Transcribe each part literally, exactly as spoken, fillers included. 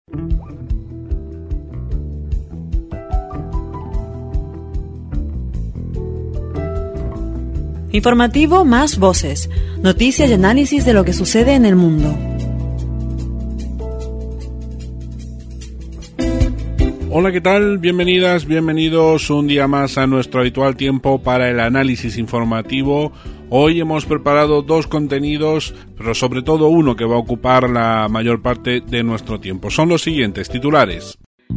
Informativo Más Voces. Noticias y análisis de lo que sucede en el mundo. Hola, ¿qué tal? Bienvenidas, bienvenidos un día más a nuestro habitual tiempo para el análisis informativo. Hoy hemos preparado dos contenidos, pero sobre todo uno que va a ocupar la mayor parte de nuestro tiempo. Son los siguientes titulares.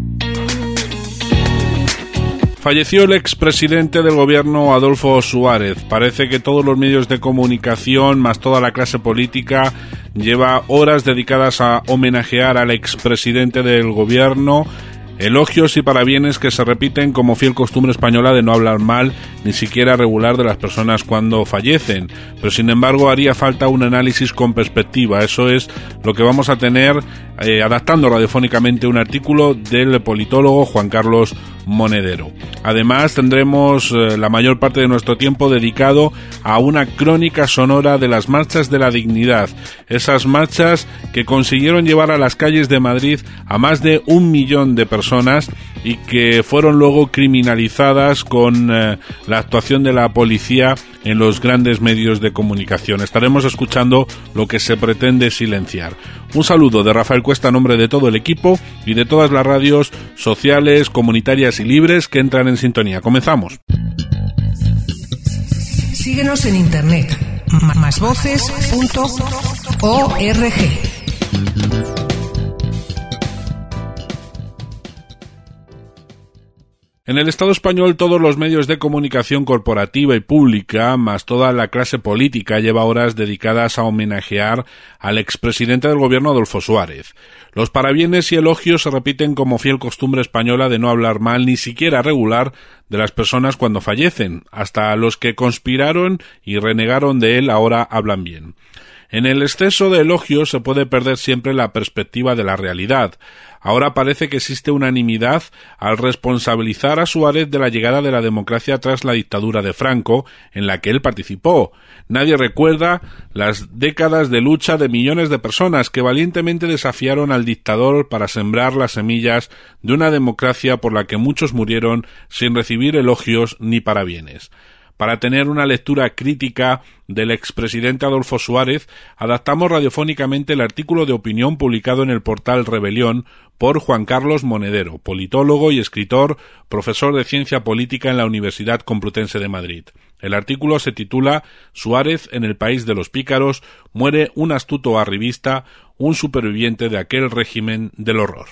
Falleció el expresidente del gobierno Adolfo Suárez. Parece que todos los medios de comunicación, más toda la clase política, lleva horas dedicadas a homenajear al expresidente del gobierno. Elogios y parabienes que se repiten como fiel costumbre española de no hablar mal, ni siquiera regular, de las personas cuando fallecen. Pero sin embargo haría falta un análisis con perspectiva. Eso es lo que vamos a tener eh, adaptando radiofónicamente un artículo del politólogo Juan Carlos Monedero. Además tendremos eh, la mayor parte de nuestro tiempo dedicado a una crónica sonora de las marchas de la dignidad. Esas marchas que consiguieron llevar a las calles de Madrid a más de un millón de personas y que fueron luego criminalizadas con eh, la actuación de la policía en los grandes medios de comunicación. Estaremos escuchando lo que se pretende silenciar. Un saludo de Rafael Cuesta a nombre de todo el equipo y de todas las radios sociales, comunitarias y libres que entran en sintonía. Comenzamos. Síguenos en internet, más voces punto org. En el Estado español todos los medios de comunicación corporativa y pública, más toda la clase política, lleva horas dedicadas a homenajear al expresidente del gobierno Adolfo Suárez. Los parabienes y elogios se repiten como fiel costumbre española de no hablar mal, ni siquiera regular, de las personas cuando fallecen. Hasta los que conspiraron y renegaron de él ahora hablan bien. En el exceso de elogios se puede perder siempre la perspectiva de la realidad. Ahora parece que existe unanimidad al responsabilizar a Suárez de la llegada de la democracia tras la dictadura de Franco, en la que él participó. Nadie recuerda las décadas de lucha de millones de personas que valientemente desafiaron al dictador para sembrar las semillas de una democracia por la que muchos murieron sin recibir elogios ni parabienes. Para tener una lectura crítica del expresidente Adolfo Suárez, adaptamos radiofónicamente el artículo de opinión publicado en el portal Rebelión por Juan Carlos Monedero, politólogo y escritor, profesor de Ciencia Política en la Universidad Complutense de Madrid. El artículo se titula Suárez en el país de los pícaros, muere un astuto arribista, un superviviente de aquel régimen del horror.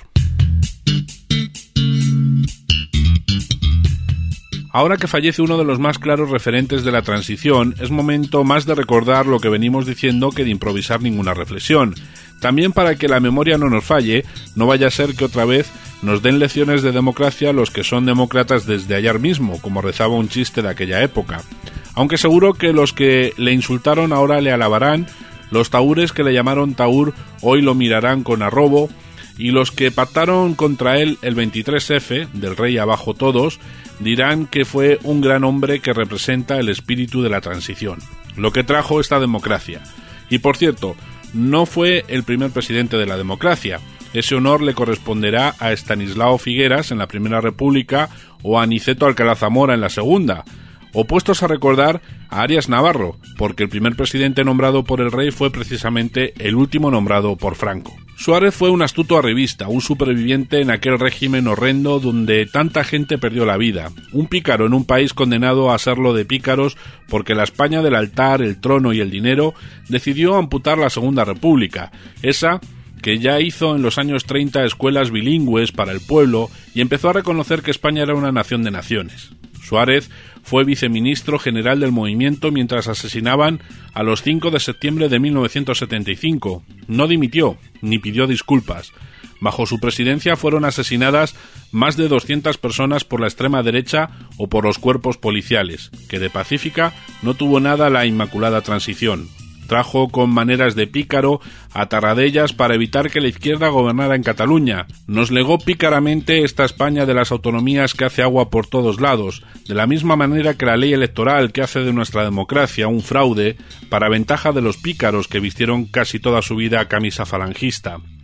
Ahora que fallece uno de los más claros referentes de la transición, es momento más de recordar lo que venimos diciendo que de improvisar ninguna reflexión. También para que la memoria no nos falle, no vaya a ser que otra vez nos den lecciones de democracia los que son demócratas desde ayer mismo, como rezaba un chiste de aquella época. Aunque seguro que los que le insultaron ahora le alabarán, los tahúres que le llamaron tahúr hoy lo mirarán con arrobo, y los que pactaron contra él el veintitrés efe, del rey abajo todos, dirán que fue un gran hombre que representa el espíritu de la transición, lo que trajo esta democracia. Y por cierto, no fue el primer presidente de la democracia. Ese honor le corresponderá a Estanislao Figueras en la Primera República o a Aniceto Alcalá Zamora en la Segunda. Opuestos a recordar a Arias Navarro, porque el primer presidente nombrado por el rey fue precisamente el último nombrado por Franco. Suárez fue un astuto arribista, un superviviente en aquel régimen horrendo donde tanta gente perdió la vida, un pícaro en un país condenado a serlo de pícaros porque la España del altar, el trono y el dinero decidió amputar la Segunda República, esa que ya hizo en los años treinta escuelas bilingües para el pueblo y empezó a reconocer que España era una nación de naciones. Suárez fue viceministro general del movimiento mientras asesinaban a los cinco de septiembre de mil novecientos setenta y cinco. No dimitió, ni pidió disculpas. Bajo su presidencia fueron asesinadas más de doscientas personas por la extrema derecha o por los cuerpos policiales, que de pacífica no tuvo nada la Inmaculada Transición. Trajo con maneras de pícaro a Tarradellas para evitar que la izquierda gobernara en Cataluña. Nos legó pícaramente esta España de las autonomías que hace agua por todos lados, de la misma manera que la ley electoral que hace de nuestra democracia un fraude para ventaja de los pícaros que vistieron casi toda su vida camisa falangista.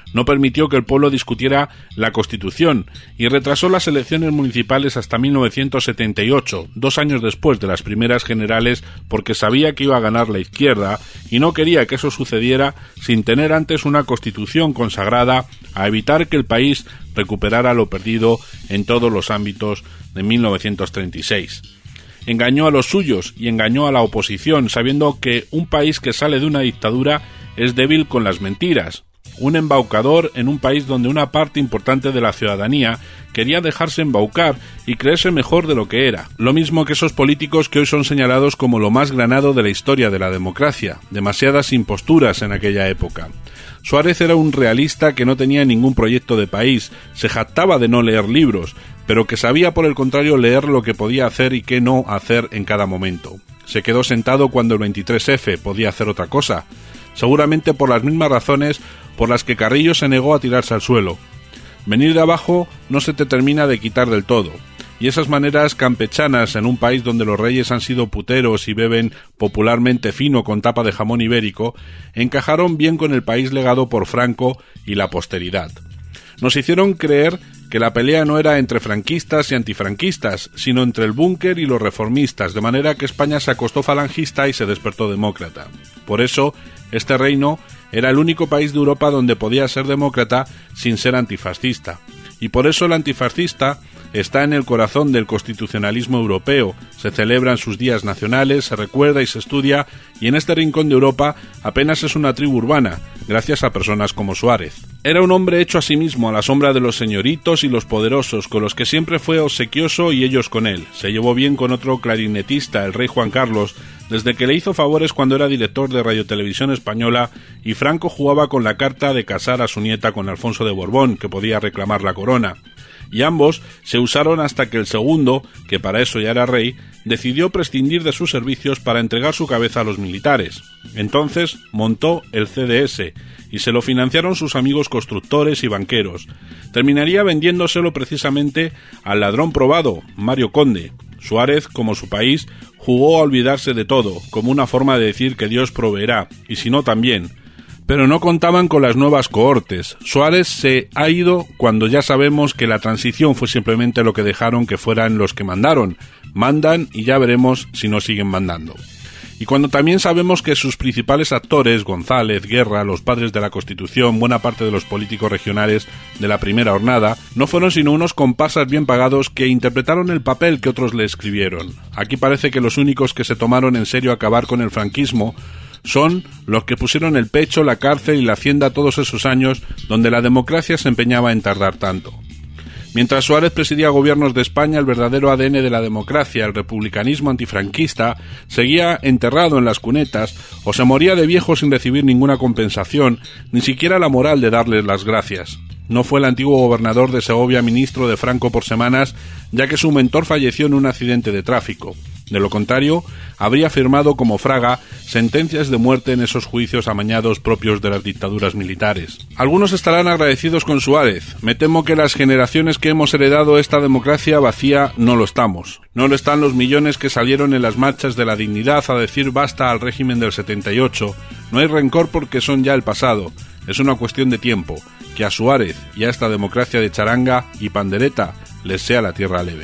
no permitió que el pueblo discutiera la Constitución y retrasó las elecciones municipales hasta mil novecientos setenta y ocho, dos años después de las primeras generales, porque sabía que iba a ganar la izquierda y no quería que eso sucediera sin tener antes una Constitución consagrada a evitar que el país recuperara lo perdido en todos los ámbitos de mil novecientos treinta y seis. Engañó a los suyos y engañó a la oposición, sabiendo que un país que sale de una dictadura es débil con las mentiras. Un embaucador en un país donde una parte importante de la ciudadanía quería dejarse embaucar y creerse mejor de lo que era. Lo mismo que esos políticos que hoy son señalados como lo más granado de la historia de la democracia. Demasiadas imposturas en aquella época. Suárez era un realista que no tenía ningún proyecto de país, se jactaba de no leer libros, pero que sabía por el contrario leer lo que podía hacer y qué no hacer en cada momento. Se quedó sentado cuando el veintitrés efe podía hacer otra cosa, seguramente por las mismas razones por las que Carrillo se negó a tirarse al suelo. Venir de abajo no se te termina de quitar del todo, y esas maneras campechanas en un país donde los reyes han sido puteros y beben popularmente fino con tapa de jamón ibérico, encajaron bien con el país legado por Franco y la posteridad. Nos hicieron creer que la pelea no era entre franquistas y antifranquistas, sino entre el búnker y los reformistas, de manera que España se acostó falangista y se despertó demócrata. Por eso, este reino era el único país de Europa donde podía ser demócrata sin ser antifascista. Y por eso el antifascista está en el corazón del constitucionalismo europeo, se celebran sus días nacionales, se recuerda y se estudia, y en este rincón de Europa apenas es una tribu urbana, gracias a personas como Suárez. Era un hombre hecho a sí mismo a la sombra de los señoritos y los poderosos, con los que siempre fue obsequioso y ellos con él. Se llevó bien con otro clarinetista, el rey Juan Carlos, desde que le hizo favores cuando era director de Radiotelevisión Española, y Franco jugaba con la carta de casar a su nieta con Alfonso de Borbón, que podía reclamar la corona. Y ambos se usaron hasta que el segundo, que para eso ya era rey, decidió prescindir de sus servicios para entregar su cabeza a los militares. Entonces montó el ce de ese, y se lo financiaron sus amigos constructores y banqueros. Terminaría vendiéndoselo precisamente al ladrón probado, Mario Conde. Suárez, como su país, jugó a olvidarse de todo, como una forma de decir que Dios proveerá, y si no también. Pero no contaban con las nuevas cohortes. Suárez se ha ido cuando ya sabemos que la transición fue simplemente lo que dejaron que fueran los que mandaron. Mandan y ya veremos si no siguen mandando. Y cuando también sabemos que sus principales actores, González, Guerra, los padres de la Constitución, buena parte de los políticos regionales de la primera hornada, no fueron sino unos comparsas bien pagados que interpretaron el papel que otros le escribieron. Aquí parece que los únicos que se tomaron en serio acabar con el franquismo son los que pusieron el pecho, la cárcel y la hacienda todos esos años donde la democracia se empeñaba en tardar tanto. Mientras Suárez presidía gobiernos de España, el verdadero A D N de la democracia, el republicanismo antifranquista, seguía enterrado en las cunetas o se moría de viejo sin recibir ninguna compensación, ni siquiera la moral de darles las gracias. No fue el antiguo gobernador de Segovia ministro de Franco por semanas, ya que su mentor falleció en un accidente de tráfico. De lo contrario, habría firmado como Fraga sentencias de muerte en esos juicios amañados propios de las dictaduras militares. Algunos estarán agradecidos con Suárez. Me temo que las generaciones que hemos heredado esta democracia vacía no lo estamos. No lo están los millones que salieron en las marchas de la dignidad a decir basta al régimen del setenta y ocho. No hay rencor porque son ya el pasado. Es una cuestión de tiempo. Que a Suárez y a esta democracia de charanga y pandereta les sea la tierra leve.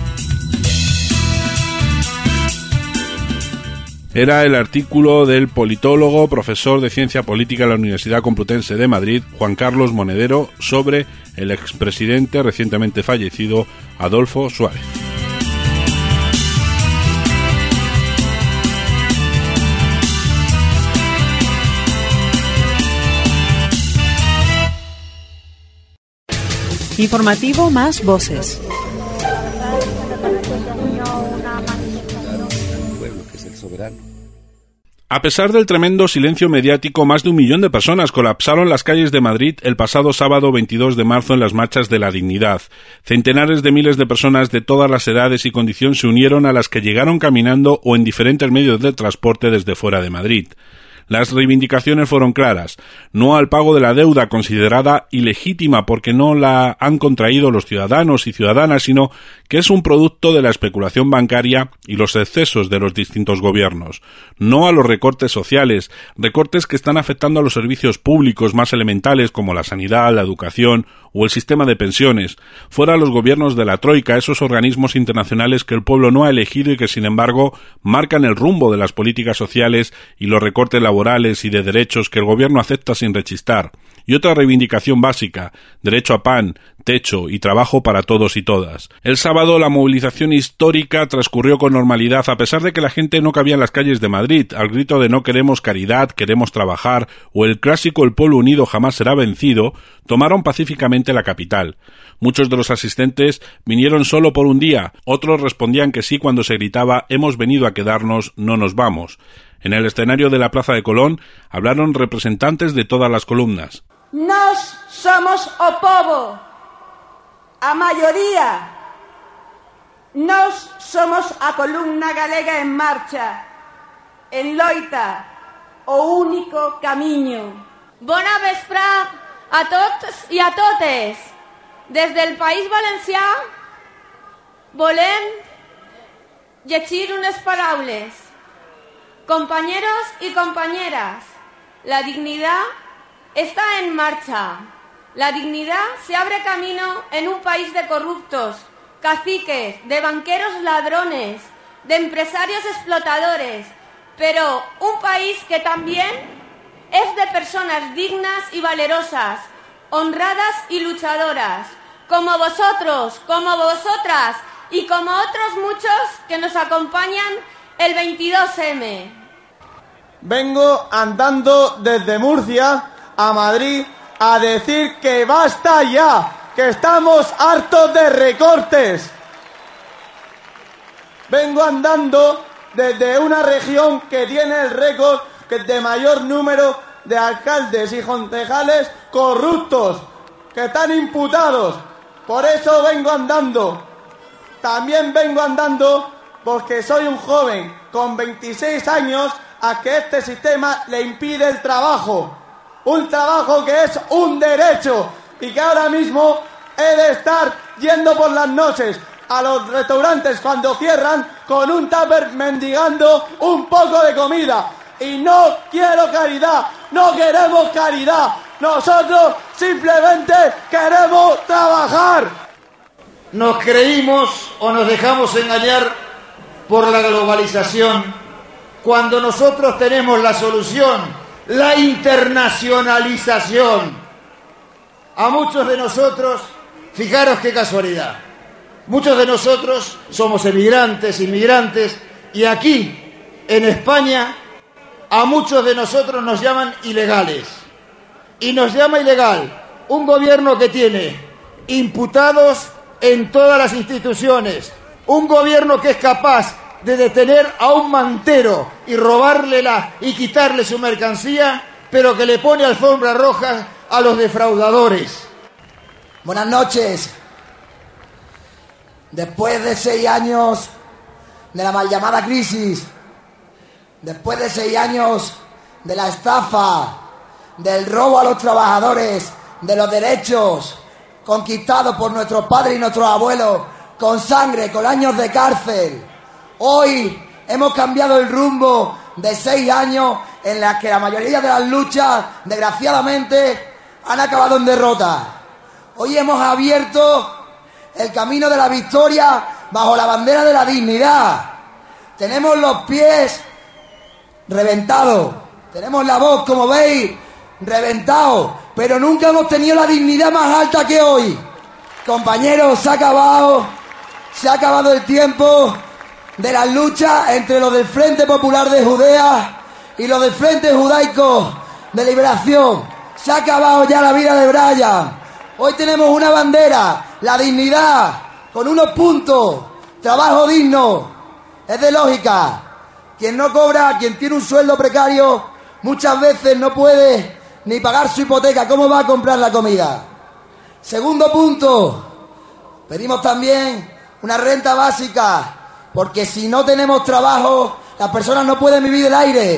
Era el artículo del politólogo, profesor de Ciencia Política en la Universidad Complutense de Madrid, Juan Carlos Monedero, sobre el expresidente recientemente fallecido Adolfo Suárez. Informativo Más Voces. A pesar del tremendo silencio mediático, más de un millón de personas colapsaron las calles de Madrid el pasado sábado veintidós de marzo en las marchas de la dignidad. Centenares de miles de personas de todas las edades y condiciones se unieron a las que llegaron caminando o en diferentes medios de transporte desde fuera de Madrid. Las reivindicaciones fueron claras: no al pago de la deuda considerada ilegítima porque no la han contraído los ciudadanos y ciudadanas, sino que es un producto de la especulación bancaria y los excesos de los distintos gobiernos. No a los recortes sociales, recortes que están afectando a los servicios públicos más elementales como la sanidad, la educación o el sistema de pensiones. Fuera los gobiernos de la Troika, esos organismos internacionales que el pueblo no ha elegido y que sin embargo marcan el rumbo de las políticas sociales y los recortes laborales y de derechos que el gobierno acepta sin rechistar. Y otra reivindicación básica: derecho a pan, techo y trabajo para todos y todas. El sábado la movilización histórica transcurrió con normalidad, a pesar de que la gente no cabía en las calles de Madrid, al grito de no queremos caridad, queremos trabajar, o el clásico el pueblo unido jamás será vencido. Tomaron pacíficamente la capital. Muchos de los asistentes vinieron solo por un día, otros respondían que sí cuando se gritaba hemos venido a quedarnos, no nos vamos. En el escenario de la Plaza de Colón hablaron representantes de todas las columnas. Nós somos o povo, a maioría. Nós somos a columna galega en marcha, en loita, o único camiño. Bona vesprà a tots i a totes. Des del País Valencià volem llegir unes paraules. Compañeros y compañeras, la dignidad está en marcha. La dignidad se abre camino en un país de corruptos, caciques, de banqueros ladrones, de empresarios explotadores, pero un país que también es de personas dignas y valerosas, honradas y luchadoras, como vosotros, como vosotras y como otros muchos que nos acompañan el veintidós eme. Vengo andando desde Murcia a Madrid a decir que basta ya, que estamos hartos de recortes. Vengo andando desde una región que tiene el récord de mayor número de alcaldes y concejales corruptos, que están imputados. Por eso vengo andando. También vengo andando porque soy un joven con veintiséis años a que este sistema le impide el trabajo. Un trabajo que es un derecho y que ahora mismo he de estar yendo por las noches a los restaurantes cuando cierran con un tupper mendigando un poco de comida. Y no quiero caridad, no queremos caridad. Nosotros simplemente queremos trabajar. Nos creímos o nos dejamos engañar por la globalización cuando nosotros tenemos la solución, la internacionalización. A muchos de nosotros, fijaros qué casualidad, muchos de nosotros somos emigrantes, inmigrantes, y aquí, en España, a muchos de nosotros nos llaman ilegales. Y nos llama ilegal un gobierno que tiene imputados en todas las instituciones, un gobierno que es capaz de detener a un mantero y robárlela y quitarle su mercancía, pero que le pone alfombra roja a los defraudadores. Buenas noches. Después de seis años de la mal llamada crisis, después de seis años de la estafa, del robo a los trabajadores, de los derechos conquistados por nuestros padres y nuestros abuelos, con sangre, con años de cárcel, hoy hemos cambiado el rumbo de seis años en las que la mayoría de las luchas, desgraciadamente, han acabado en derrota. Hoy hemos abierto el camino de la victoria bajo la bandera de la dignidad. Tenemos los pies reventados, tenemos la voz, como veis, reventados, pero nunca hemos tenido la dignidad más alta que hoy. Compañeros, se ha acabado, se ha acabado el tiempo de las luchas entre los del Frente Popular de Judea y los del Frente Judaico de Liberación. Se ha acabado ya la vida de Brian. Hoy tenemos una bandera, la dignidad, con unos puntos, trabajo digno. Es de lógica. Quien no cobra, quien tiene un sueldo precario, muchas veces no puede ni pagar su hipoteca. ¿Cómo va a comprar la comida? Segundo punto, pedimos también una renta básica, porque si no tenemos trabajo, las personas no pueden vivir del aire.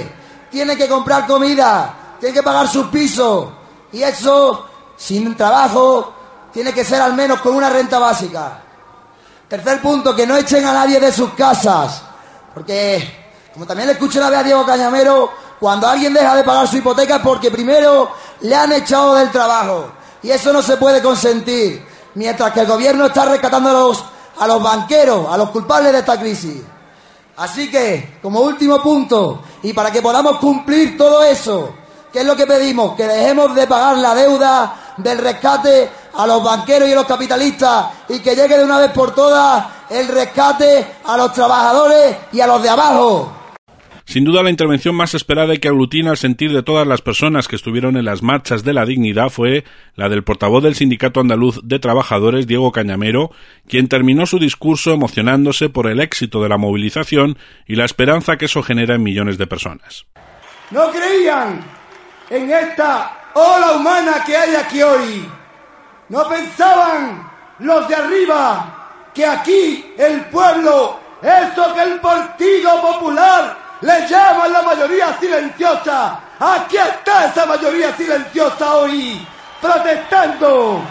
tiene que comprar comida, tiene que pagar sus pisos. Y eso, sin trabajo, tiene que ser al menos con una renta básica. Tercer punto, que no echen a nadie de sus casas. Porque, como también le escuché una vez a Diego Cañamero, cuando alguien deja de pagar su hipoteca es porque primero le han echado del trabajo. Y eso no se puede consentir. Mientras que el gobierno está rescatando a los, a los banqueros, a los culpables de esta crisis. Así que, como último punto, y para que podamos cumplir todo eso, ¿qué es lo que pedimos? Que dejemos de pagar la deuda del rescate a los banqueros y a los capitalistas y que llegue de una vez por todas el rescate a los trabajadores y a los de abajo. Sin duda la intervención más esperada y que aglutina el sentir de todas las personas que estuvieron en las marchas de la dignidad fue la del portavoz del Sindicato Andaluz de Trabajadores, Diego Cañamero, quien terminó su discurso emocionándose por el éxito de la movilización y la esperanza que eso genera en millones de personas. No creían en esta ola humana que hay aquí hoy. No pensaban los de arriba que aquí el pueblo, eso que el Partido Popular le llaman la mayoría silenciosa, aquí está esa mayoría silenciosa hoy, protestando.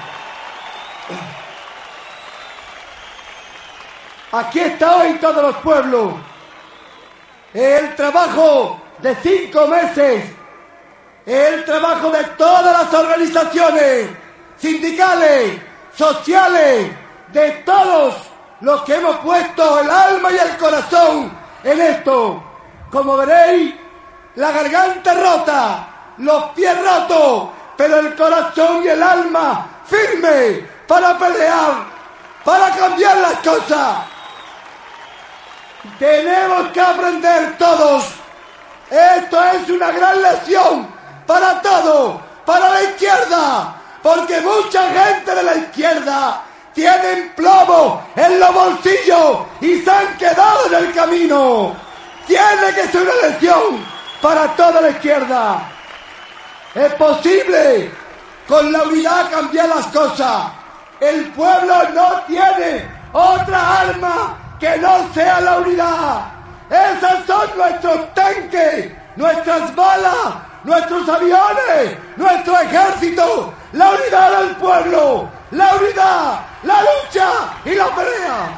Aquí está hoy todos los pueblos. El trabajo de cinco meses, el trabajo de todas las organizaciones sindicales, sociales, de todos los que hemos puesto el alma y el corazón en esto. Como veréis, la garganta rota, los pies rotos, pero el corazón y el alma firme para pelear, para cambiar las cosas. Tenemos que aprender todos. Esto es una gran lección para todos, para la izquierda, porque mucha gente de la izquierda tienen plomo en los bolsillos y se han quedado en el camino. Tiene que ser una lección para toda la izquierda. Es posible con la unidad cambiar las cosas. El pueblo no tiene otra arma que no sea la unidad. Esas son nuestros tanques, nuestras balas, nuestros aviones, nuestro ejército. La unidad del pueblo, la unidad, la lucha y la pelea.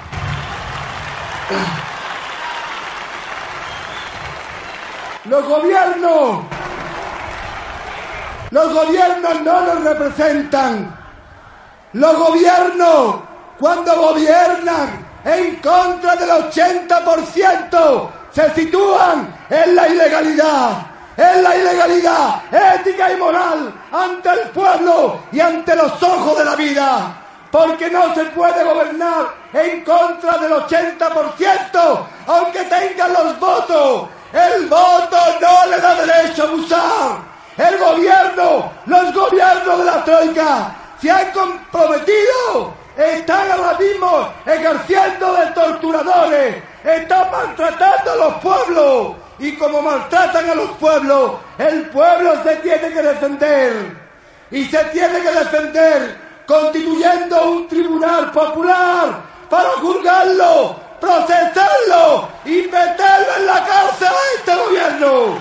Los gobiernos, los gobiernos no nos representan. Los gobiernos, cuando gobiernan en contra del ochenta por ciento, se sitúan en la ilegalidad, en la ilegalidad ética y moral ante el pueblo y ante los ojos de la vida. Porque no se puede gobernar en contra del ochenta por ciento, aunque tengan los votos. El voto no le da derecho a abusar. El gobierno, los gobiernos de la troika se han comprometido, están ahora mismo ejerciendo de torturadores, están maltratando a los pueblos. Y como maltratan a los pueblos, el pueblo se tiene que defender. Y se tiene que defender constituyendo un tribunal popular para juzgarlo, procesarlo y meterlo en la cárcel a este gobierno.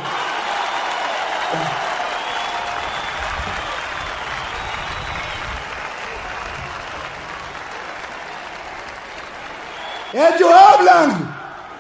Ellos hablan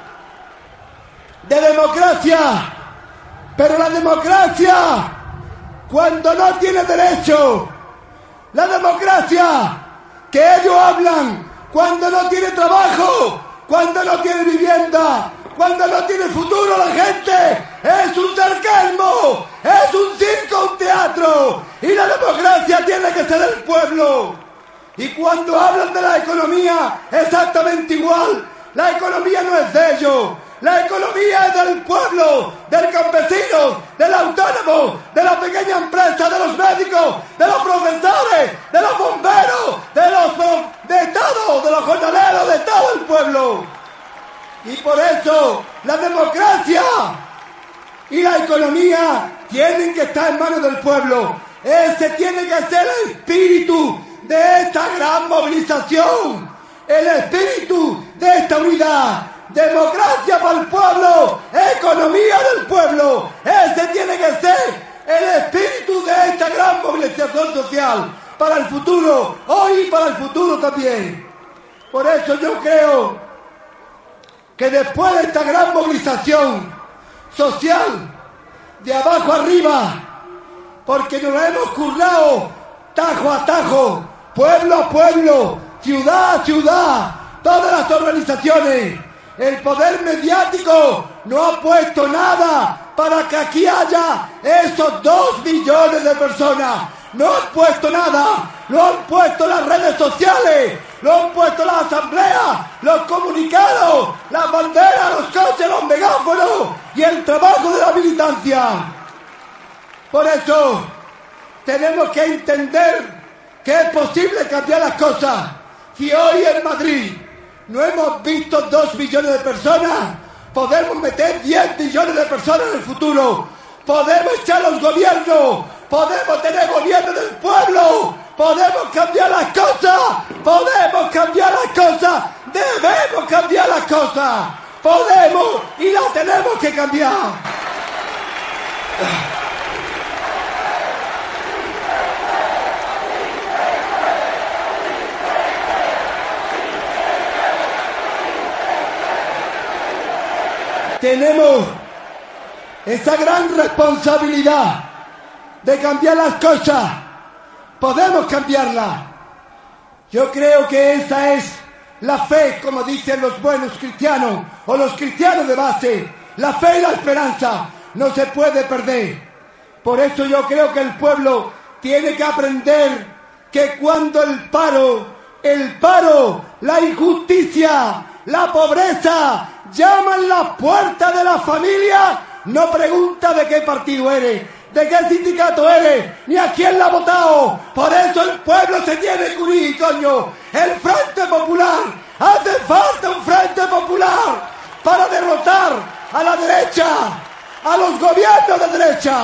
de democracia, pero la democracia, cuando no tiene derecho, la democracia que ellos hablan, cuando no tiene trabajo, cuando no tiene vivienda, cuando no tiene futuro la gente, es un sarcasmo, es un circo, un teatro, y la democracia tiene que ser el pueblo. Y cuando hablan de la economía, exactamente igual, la economía no es de ellos, la economía es del pueblo, del campesino, del autónomo, de la pequeña empresa, de los médicos, de los profesores, de los bomberos, de los de todos, de los jornaleros, de todo el pueblo. Y por eso la democracia y la economía tienen que estar en manos del pueblo. Ese tiene que ser el espíritu de esta gran movilización, el espíritu de esta unidad. democracia para el pueblo, economía del pueblo. Ese tiene que ser el espíritu de esta gran movilización social para el futuro, hoy y para el futuro también. Por eso yo creo que después de esta gran movilización social, de abajo arriba, porque nos la hemos currado tajo a tajo, pueblo a pueblo, ciudad a ciudad, todas las organizaciones, el poder mediático no ha puesto nada para que aquí haya esos dos millones de personas. No han puesto nada, lo han puesto las redes sociales, lo han puesto las asambleas, los comunicados, las banderas, los coches, los megáfonos y el trabajo de la militancia. Por eso tenemos que entender que es posible cambiar las cosas. Si hoy en Madrid no hemos visto dos millones de personas, podemos meter diez millones de personas en el futuro. Podemos echar los gobiernos, podemos tener gobierno del pueblo, podemos cambiar las cosas, podemos cambiar las cosas, debemos cambiar las cosas, podemos y las tenemos que cambiar. Tenemos esa gran responsabilidad de cambiar las cosas. Podemos cambiarlas. Yo creo que esa es la fe, como dicen los buenos cristianos o los cristianos de base. La fe y la esperanza no se puede perder. Por eso yo creo que el pueblo tiene que aprender que cuando el paro, el paro, la injusticia, la pobreza llaman la puerta de la familia, no pregunta de qué partido eres, de qué sindicato eres, ni a quién la ha votado. Por eso el pueblo se tiene que unir, coño. El Frente Popular, hace falta un Frente Popular para derrotar a la derecha, a los gobiernos de derecha.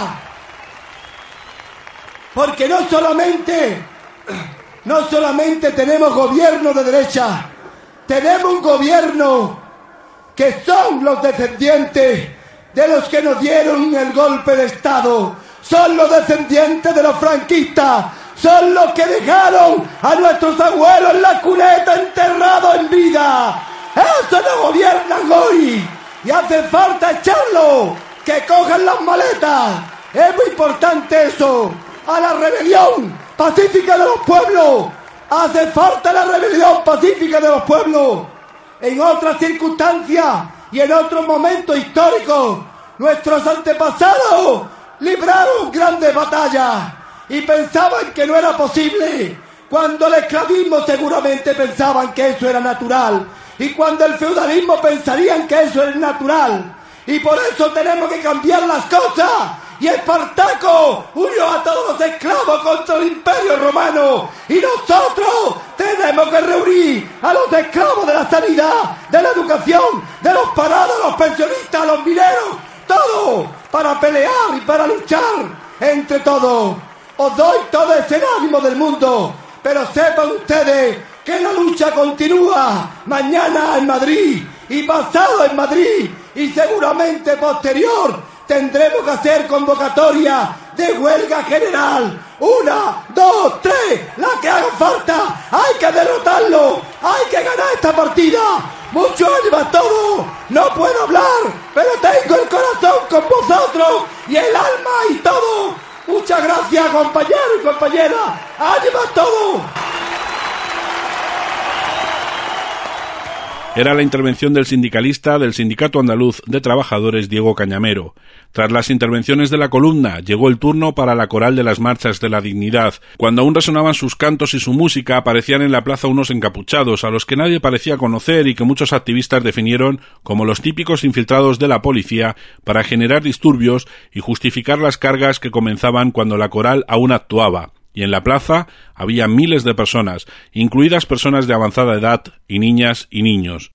Porque no solamente, no solamente tenemos gobierno de derecha, tenemos un gobierno que son los descendientes de los que nos dieron el golpe de Estado, son los descendientes de los franquistas, son los que dejaron a nuestros abuelos en la cuneta enterrados en vida. Eso no gobiernan hoy y hace falta echarlo, que cojan las maletas. Es muy importante eso, a la rebelión pacífica de los pueblos. Hace falta la rebelión pacífica de los pueblos. En otras circunstancias y en otros momentos históricos, nuestros antepasados libraron grandes batallas y pensaban que no era posible. Cuando el esclavismo seguramente pensaban que eso era natural, y cuando el feudalismo pensarían que eso es natural. Y por eso tenemos que cambiar las cosas. Y Espartaco unió a todos los esclavos contra el Imperio Romano. Y nosotros tenemos que reunir a los esclavos de la sanidad, de la educación, de los parados, los pensionistas, los mineros, todo para pelear y para luchar entre todos. Os doy todo ese ánimo del mundo, pero sepan ustedes que la lucha continúa mañana en Madrid y pasado en Madrid y seguramente posterior. Tendremos que hacer convocatoria de huelga general. Una, dos, tres, la que haga falta. Hay que derrotarlo, hay que ganar esta partida. Mucho ánimo a todos. No puedo hablar, pero tengo el corazón con vosotros y el alma y todo. Muchas gracias, compañeros y compañeras. ¡Ánimo a todos! Era la intervención del sindicalista del Sindicato Andaluz de Trabajadores, Diego Cañamero. Tras las intervenciones de la columna, llegó el turno para la coral de las Marchas de la Dignidad. Cuando aún resonaban sus cantos y su música, aparecían en la plaza unos encapuchados, a los que nadie parecía conocer y que muchos activistas definieron como los típicos infiltrados de la policía para generar disturbios y justificar las cargas que comenzaban cuando la coral aún actuaba. Y en la plaza había miles de personas, incluidas personas de avanzada edad y niñas y niños.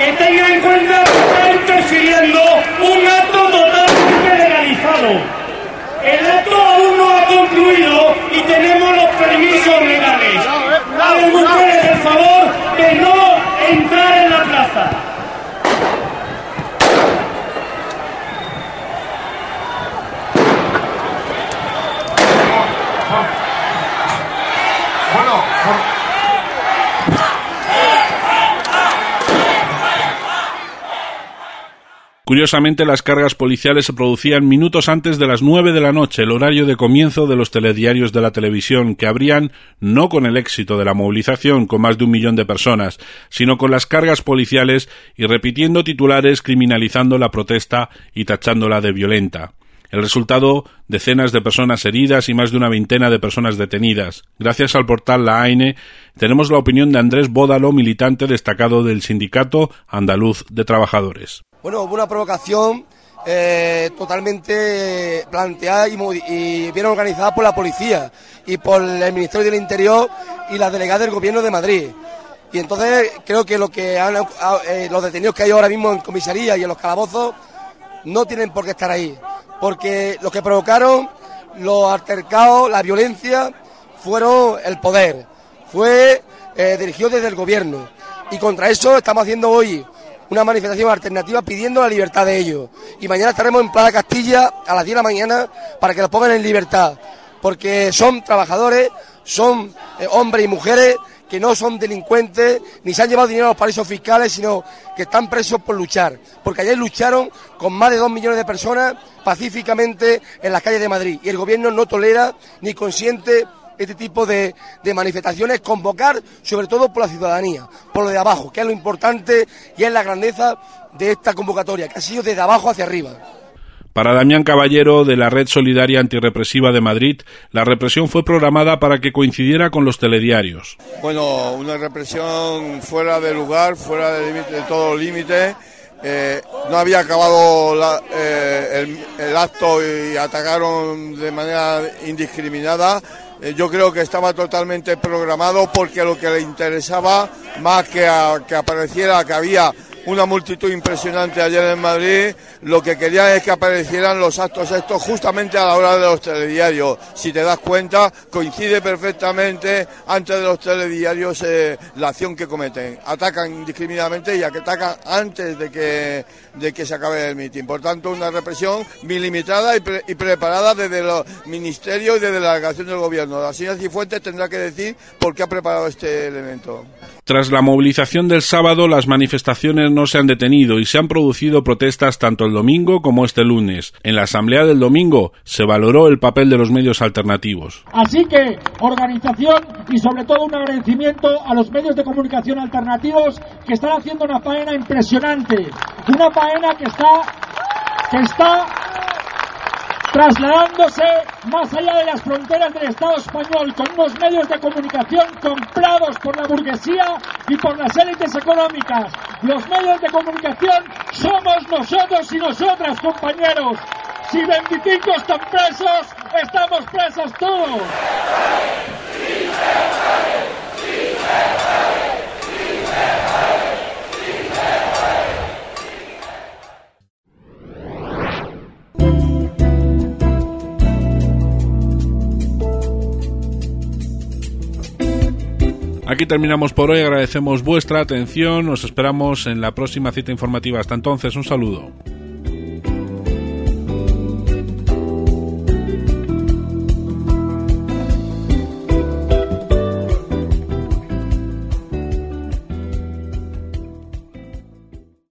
que tenga en cuenta que está interfiriendo un acto totalmente legalizado. El acto aún no ha concluido y tenemos los permisos legales. Hagan ustedes el favor de no entrar en la plaza. Curiosamente, las cargas policiales se producían minutos antes de las nueve de la noche, el horario de comienzo de los telediarios de la televisión, que abrían no con el éxito de la movilización con más de un millón de personas, sino con las cargas policiales y repitiendo titulares criminalizando la protesta y tachándola de violenta. El resultado, decenas de personas heridas y más de una veintena de personas detenidas. Gracias al portal La A N, tenemos la opinión de Andrés Bódalo, militante destacado del Sindicato Andaluz de Trabajadores. Bueno, hubo una provocación eh, totalmente planteada y, y bien organizada por la policía y por el Ministerio del Interior y la delegada del Gobierno de Madrid. Y entonces creo que, lo que han, eh, los detenidos que hay ahora mismo en comisaría y en los calabozos no tienen por qué estar ahí, porque los que provocaron los altercados, la violencia, fueron el poder, fue eh, dirigido desde el Gobierno. Y contra eso estamos haciendo hoy una manifestación alternativa pidiendo la libertad de ellos. Y mañana estaremos en Plaza Castilla a las diez de la mañana para que los pongan en libertad, porque son trabajadores, son eh, hombres y mujeres que no son delincuentes, ni se han llevado dinero a los paraísos fiscales, sino que están presos por luchar. Porque ayer lucharon con más de dos millones de personas pacíficamente en las calles de Madrid. Y el Gobierno no tolera ni consiente este tipo de, de manifestaciones, convocar sobre todo por la ciudadanía, por lo de abajo, que es lo importante y es la grandeza de esta convocatoria, que ha sido desde abajo hacia arriba. Para Damián Caballero, de la Red Solidaria Antirrepresiva de Madrid, la represión fue programada para que coincidiera con los telediarios. Bueno, una represión fuera de lugar, fuera de, límite, de todo límite. Eh, no había acabado la, eh, el, el acto y atacaron de manera indiscriminada. Eh, yo creo que estaba totalmente programado, porque lo que le interesaba, más que, a, que apareciera que había una multitud impresionante ayer en Madrid, lo que querían es que aparecieran los actos estos justamente a la hora de los telediarios. Si te das cuenta, coincide perfectamente antes de los telediarios eh, la acción que cometen. Atacan indiscriminadamente y atacan antes de que, de que se acabe el mitin. Por tanto, una represión bien limitada y, pre, y preparada desde los ministerios y desde la delegación del Gobierno. La señora Cifuentes tendrá que decir por qué ha preparado este elemento. Tras la movilización del sábado, las manifestaciones no se han detenido y se han producido protestas tanto el domingo como este lunes. En la asamblea del domingo se valoró el papel de los medios alternativos. Así que organización y sobre todo un agradecimiento a los medios de comunicación alternativos que están haciendo una faena impresionante, una faena que está que está trasladándose más allá de las fronteras del Estado español, con unos medios de comunicación comprados por la burguesía y por las élites económicas. Los medios de comunicación somos nosotros y nosotras, compañeros. Si veinticinco están presos, estamos presos todos. Aquí terminamos por hoy, agradecemos vuestra atención, nos esperamos en la próxima cita informativa. Hasta entonces, un saludo.